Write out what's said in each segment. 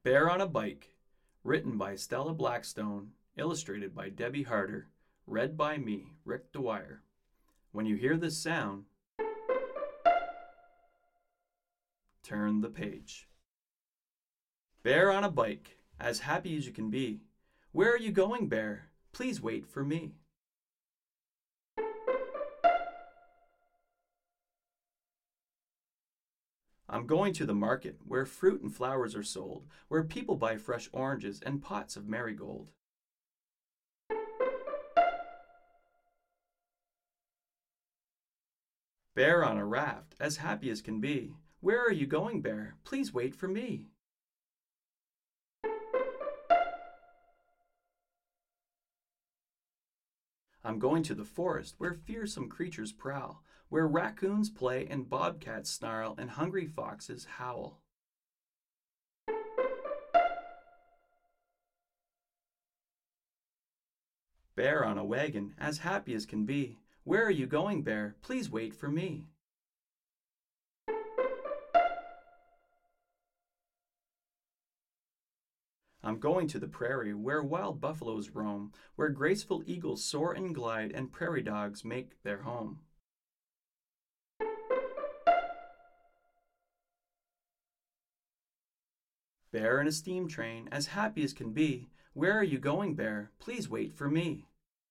Bear on a Bike, written by Stella Blackstone, illustrated by Debbie Harder, read by me, Rick Dwyer. When you hear this sound, turn the page. Bear on a bike, as happy as you can be. Where are you going, Bear? Please wait for me. I'm going to the market, where fruit and flowers are sold, where people buy fresh oranges and pots of marigold. Bear on a raft, as happy as can be. Where are you going, Bear? Please wait for me. I'm going to the forest, where fearsome creatures prowl, where raccoons play and bobcats snarl and hungry foxes howl. Bear on a wagon, as happy as can be. Where are you going, Bear? Please wait for me. I'm going to the prairie, where wild buffaloes roam, where graceful eagles soar and glide and prairie dogs make their home. Bear in a steam train, as happy as can be. Where are you going, Bear? Please wait for me.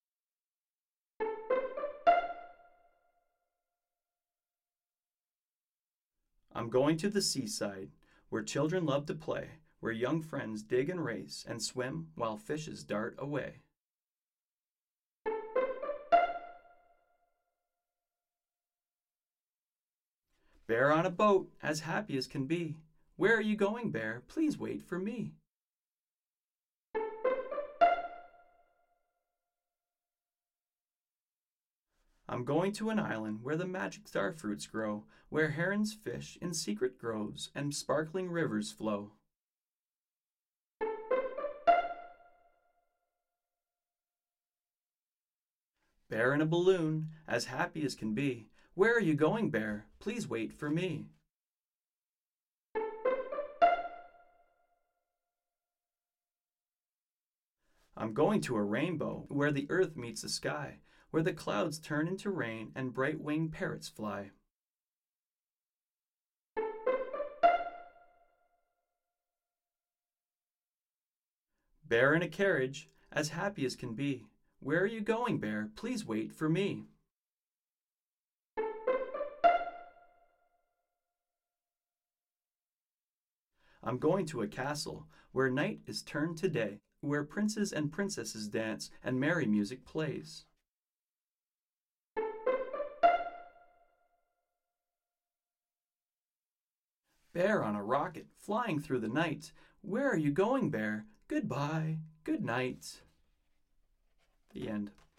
I'm going to the seaside, where children love to play, where young friends dig and race and swim while fishes dart away. Bear on a boat, as happy as can be. Where are you going, Bear? Please wait for me. I'm going to an island where the magic star fruits grow, where herons fish in secret groves and sparkling rivers flow. Bear in a balloon, as happy as can be. Where are you going, Bear? Please wait for me. I'm going to a rainbow, where the earth meets the sky, where the clouds turn into rain and bright-winged parrots fly. Bear in a carriage, as happy as can be. Where are you going, Bear? Please wait for me. I'm going to a castle, where night is turned to day, where princes and princesses dance and merry music plays. Bear on a rocket, flying through the night. Where are you going, Bear? Goodbye, good night. The end.